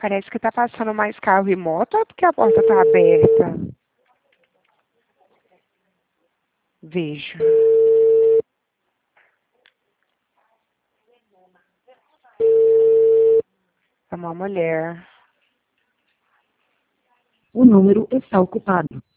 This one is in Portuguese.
Parece que tá passando mais carro e moto ou porque a porta tá aberta? Vejo. É uma mulher. O número está ocupado.